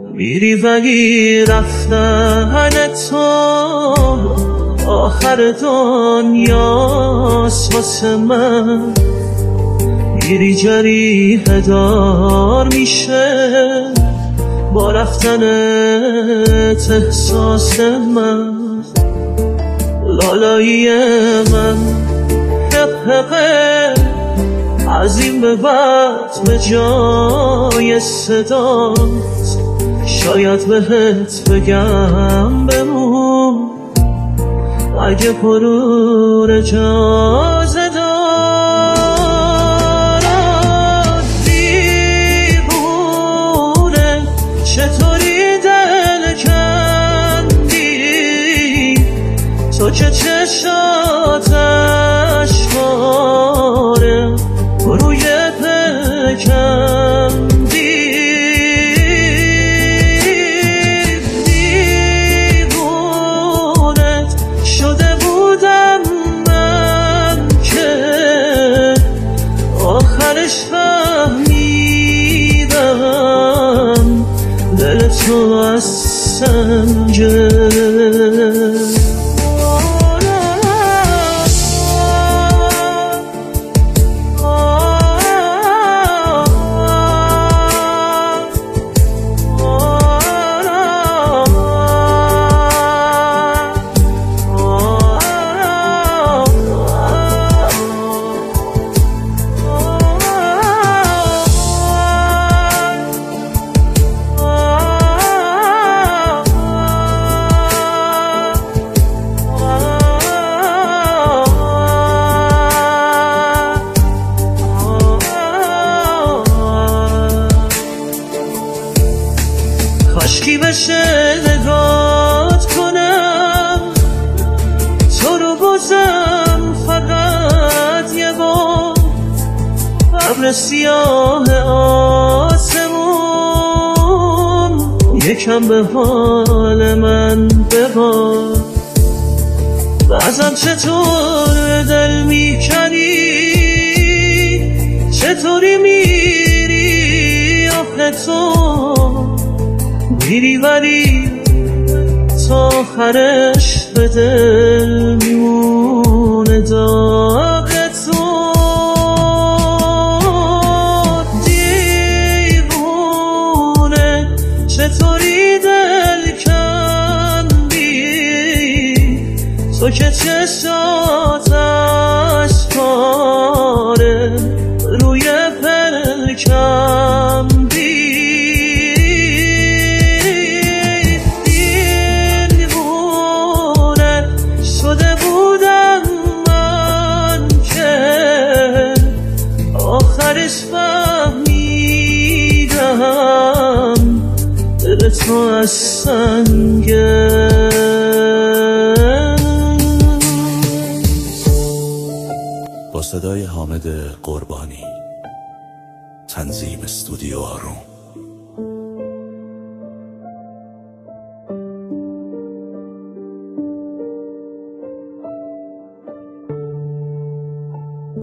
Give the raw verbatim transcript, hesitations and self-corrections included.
میری ولی رفتن تو آخر دنیاست واسه من. میری جریحه دار میشه با رفتنت احساس من. لالایی من حقه از این به بعد به جای صدات شاید بهت بگم بمون اگه غرور اجازه دارد. دیوونه چطوری دل کندی تو که چشات اشکاره روی پکندی. دیوونت شده بودم من که آخرش فهمیدم دل تو از سنجه. کاشکی بشه نگات کنم تو رو بازم فقط یه بار. ابر سیاه آسمون یکم به حال من ببار. بعضم چطور دل میکنی چطوری میری آخه تو میری ولی تا آخرش به دل میمونه داغ تو. دیوونه چطوری دل کندی تو که چشات اشکاره روی پلکندی. آخرش فهمیدم دل تو از سنگه. با صدای حامد قربانی، تنظیم استودیو آروم.